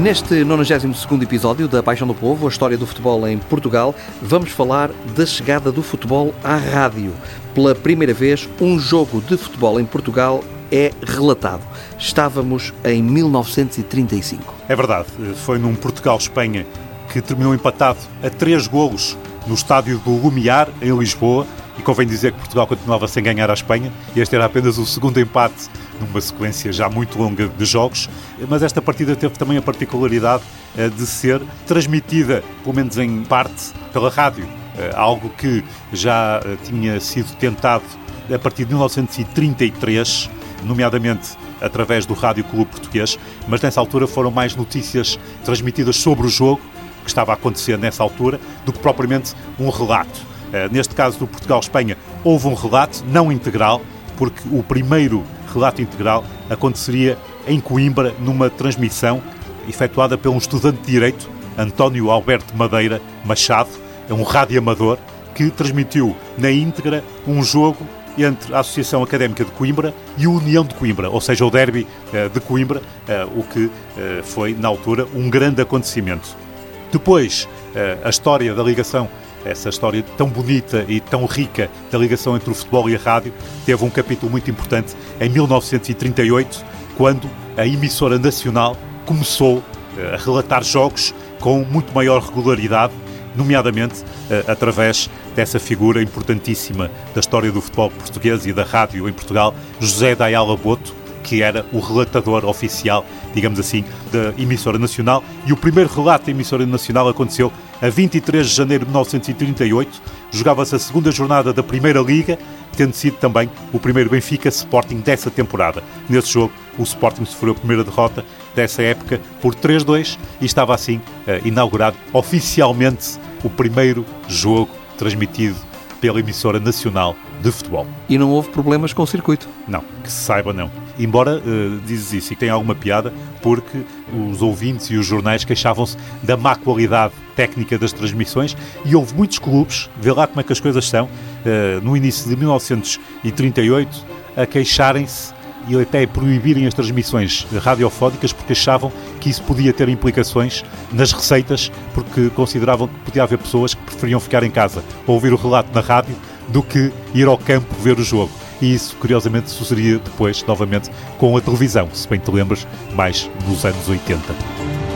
Neste 92º episódio da Paixão do Povo, a história do futebol em Portugal, vamos falar da chegada do futebol à rádio. Pela primeira vez, um jogo de futebol em Portugal é relatado. Estávamos em 1935. É verdade, foi num Portugal-Espanha que terminou empatado a 3 golos no estádio do Lumiar, em Lisboa, e convém dizer que Portugal continuava sem ganhar à Espanha, e este era apenas o segundo empate numa sequência já muito longa de jogos, mas esta partida teve também a particularidade de ser transmitida, pelo menos em parte, pela rádio, algo que já tinha sido tentado a partir de 1933, nomeadamente através do Rádio Clube Português, mas nessa altura foram mais notícias transmitidas sobre o jogo que estava a acontecer nessa altura, do que propriamente um relato. Neste caso do Portugal-Espanha, houve um relato, não integral, porque o primeiro relato integral aconteceria em Coimbra, numa transmissão efetuada por um estudante de Direito, António Alberto Madeira Machado, um radioamador, que transmitiu na íntegra um jogo entre a Associação Académica de Coimbra e o União de Coimbra, ou seja, o derby de Coimbra, o que foi, na altura, um grande acontecimento. Depois, a história da ligação, essa história tão bonita e tão rica da ligação entre o futebol e a rádio, teve um capítulo muito importante em 1938, quando a emissora nacional começou a relatar jogos com muito maior regularidade, nomeadamente através dessa figura importantíssima da história do futebol português e da rádio em Portugal, José da Ayala Boto, que era o relatador oficial, digamos assim, da emissora nacional. E o primeiro relato da emissora nacional aconteceu a 23 de janeiro de 1938. Jogava-se a segunda jornada da Primeira Liga, tendo sido também o primeiro Benfica Sporting dessa temporada. Nesse jogo, o Sporting sofreu a primeira derrota dessa época por 3-2 e estava assim inaugurado oficialmente o primeiro jogo transmitido pela emissora nacional de futebol. E não houve problemas com o circuito? Não, que se saiba não. Embora dizes isso e que tem alguma piada, porque os ouvintes e os jornais queixavam-se da má qualidade técnica das transmissões e houve muitos clubes, vê lá como é que as coisas são, no início de 1938, a queixarem-se e até proibirem as transmissões radiofónicas porque achavam que isso podia ter implicações nas receitas, porque consideravam que podia haver pessoas que preferiam ficar em casa ou ouvir o relato na rádio do que ir ao campo ver o jogo. E isso, curiosamente, sucederia depois, novamente, com a televisão, se bem te lembras, mais nos anos 80.